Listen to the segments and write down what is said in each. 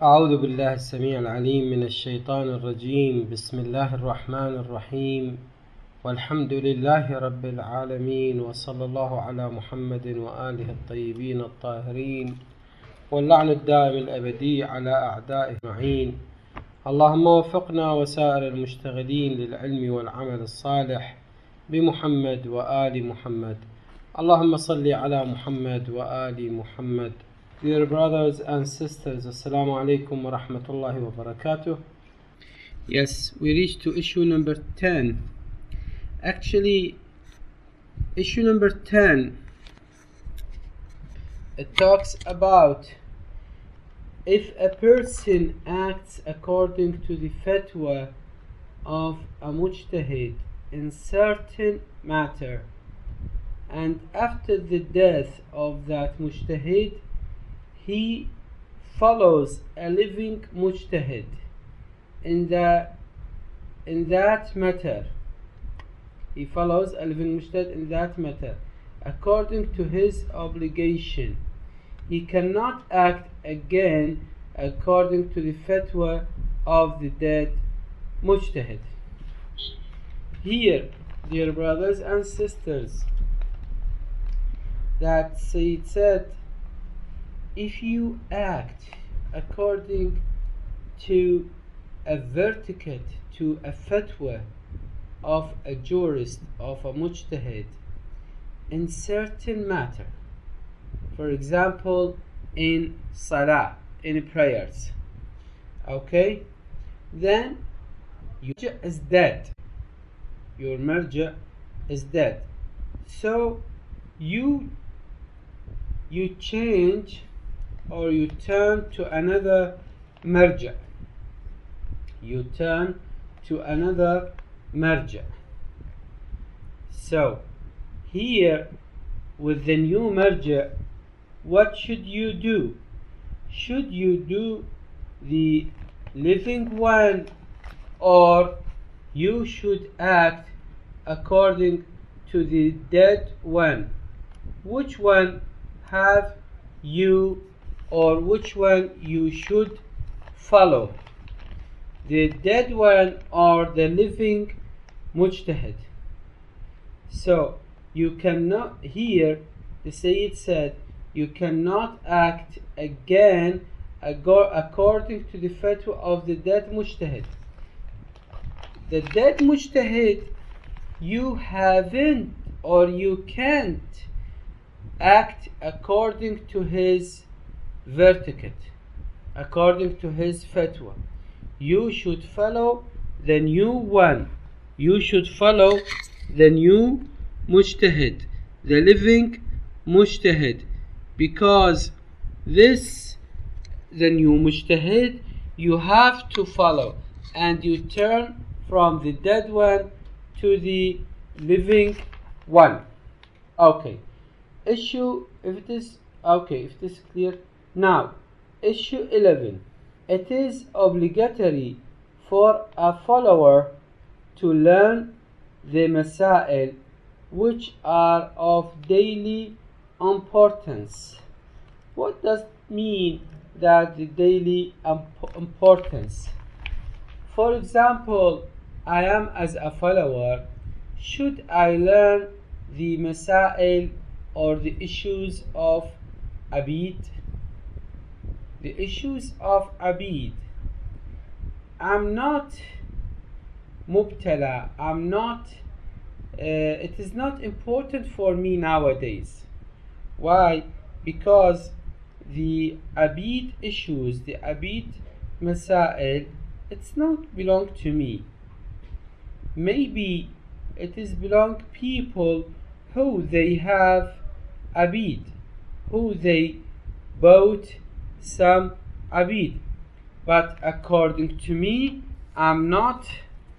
أعوذ بالله السميع العليم من الشيطان الرجيم. بسم الله الرحمن الرحيم، والحمد لله رب العالمين، وصلى الله على محمد وآله الطيبين الطاهرين، واللعن الدائم الأبدي على أعدائه أجمعين. اللهم وفقنا وسائر المشتغلين للعلم والعمل الصالح بمحمد وآل محمد. اللهم صل على محمد وآل محمد. Dear brothers and sisters, Assalamu alaikum wa rahmatullahi wa barakatuh. Yes, we reached to issue number 10. Actually, issue number 10, it talks about if a person acts according to the fatwa of a mujtahid in certain matter, and after the death of that mujtahid, he follows a living mujtahid in that matter. He follows a living mujtahid in that matter according to his obligation. He cannot act again according to the fatwa of the dead mujtahid. Here, dear brothers and sisters, that Sayyid said, if you act according to a verdict, to a fatwa of a jurist, of a mujtahid, in certain matter, for example, in salah, in prayers, okay, then your marja is dead. Your marja is dead. So you change or you turn to another marja. You turn to another marja. So here with the new marja, what should you do? Should you do the living one, or you should act according to the dead one? Which one have you, or which one you should follow? The dead one or the living mujtahid? So you cannot, here the Sayyid said, you cannot act again according to the fatwa of the dead mujtahid. The dead mujtahid, you haven't or you can't act according to his verdict, according to his fatwa. You should follow the new one. You should follow the new mujtahid, the living mujtahid, because this, the new mujtahid, you have to follow, and you turn from the dead one to the living one. Okay, issue, if it is clear. Now, issue 11. It is obligatory for a follower to learn the masail which are of daily importance. What does it mean that the daily importance? For example, I am as a follower, should I learn the masail or the issues of abid? The issues of abid. I'm not mubtala. I'm not. It is not important for me nowadays. Why? Because the abid issues, the abid masail, it's not belong to me. Maybe it is belong people who they have abid, who they bought some abid, but according to me, I'm not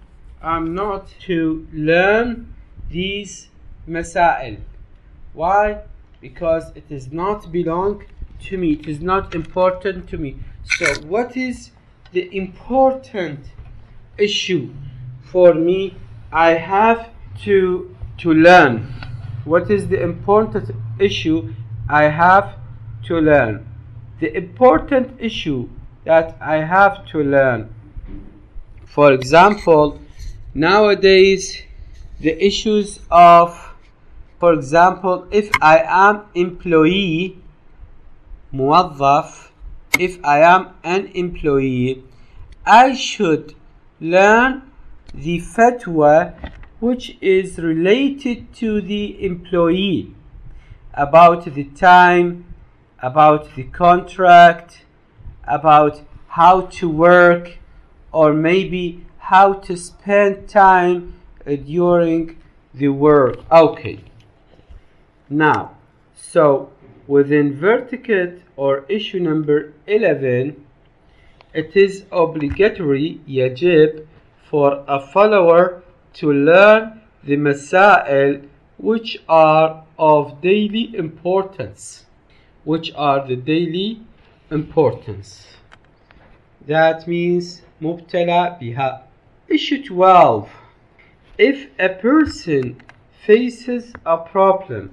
to learn these masail. Why? Because it is not belong to me. It is not important to me. So what is the important issue for me? I have to learn. What is the important issue I have to learn? The important issue that I have to learn. For example, nowadays the issues of, for example, if I am employee, موظف, if I am an employee, I should learn the fatwa which is related to the employee, about the time, about the contract, about how to work, or maybe how to spend time during the work. Okay. Now, so within vertical or issue number 11, it is obligatory, يجب, for a follower to learn the masail which are of daily importance. Which are the daily importance. That means مبتلى بها. Issue 12. If a person faces a problem,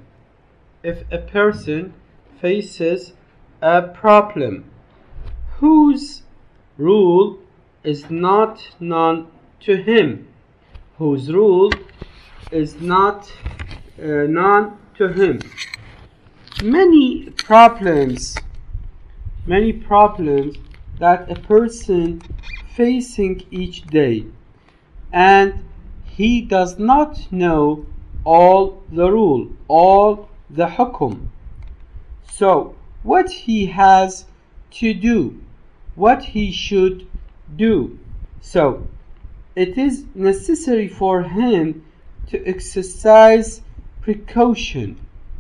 whose rule is not known to him, many problems that a person facing each day, and he does not know all the rule, all the hukum. So what he has to do, what he should do. So it is necessary for him to exercise precaution,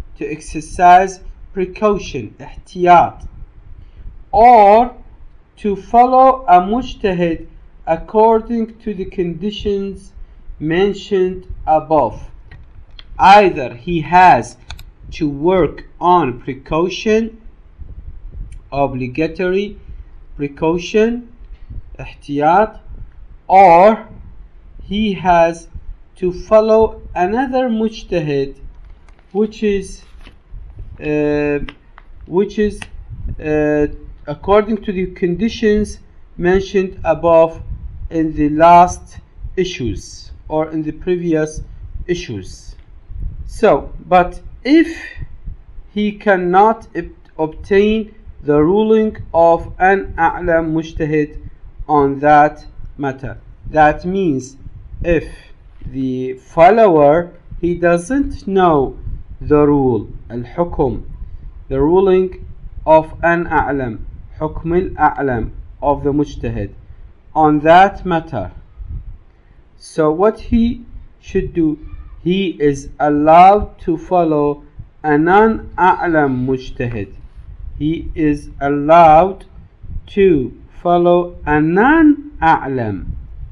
احتياط, or to follow a mujtahid according to the conditions mentioned above. Either he has to work on precaution, obligatory precaution, احتياط, or he has to follow another mujtahid which is according to the conditions mentioned above in the last issues or in the previous issues. So, but if he cannot obtain the ruling of an a'lam mujtahid on that matter, that means if the follower, he doesn't know the rule, al-hukum, the ruling of an a'lam, hukm al-a'lam, of the mujtahid on that matter, so what he should do, he is allowed to follow a non-a'lam mujtahid. He is allowed to follow a non-a'lam.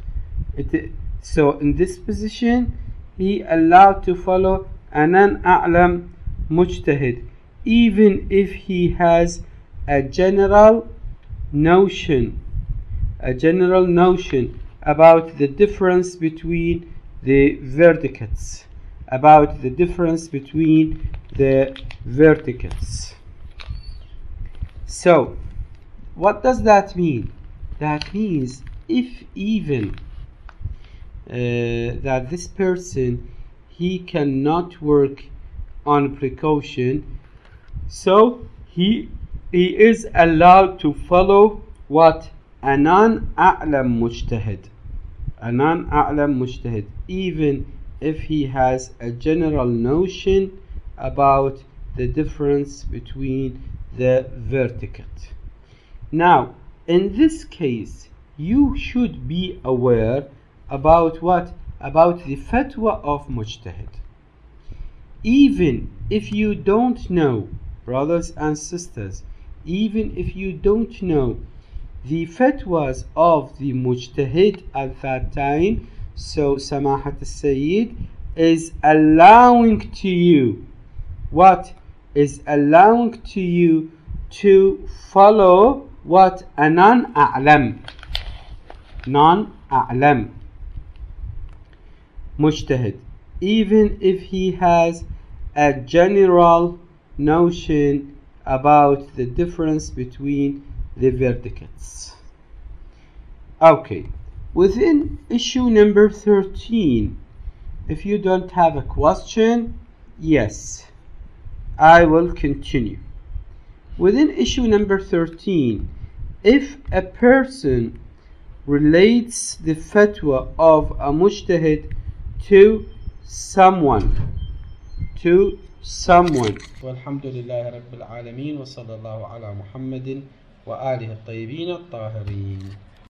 So in this position, he allowed to follow a non-a'lam mujtahid, even if he has a general notion about the difference between the verticals, So what does that mean? That means if even that this person, he cannot work on precaution, so he is allowed to follow what? A non-a'lam mujtahid, even if he has a general notion about the difference between the verticals. Now, in this case, you should be aware about what? About the fatwa of mujtahid. Even if you don't know, brothers and sisters, even if you don't know the fatwas of the mujtahid at that time, so Samahat al-Sayyid is allowing to you, what? Is allowing to you to follow what? A non-a'lam mujtahid, even if he has a general notion about the difference between the verticals. Okay, within issue number 13, if you don't have a question, yes, I will continue. Within issue number 13, if a person relates the fatwa of a mujtahid to someone. والحمد لله رب العالمين وصلى الله على محمد وآله الطيبين الطاهرين.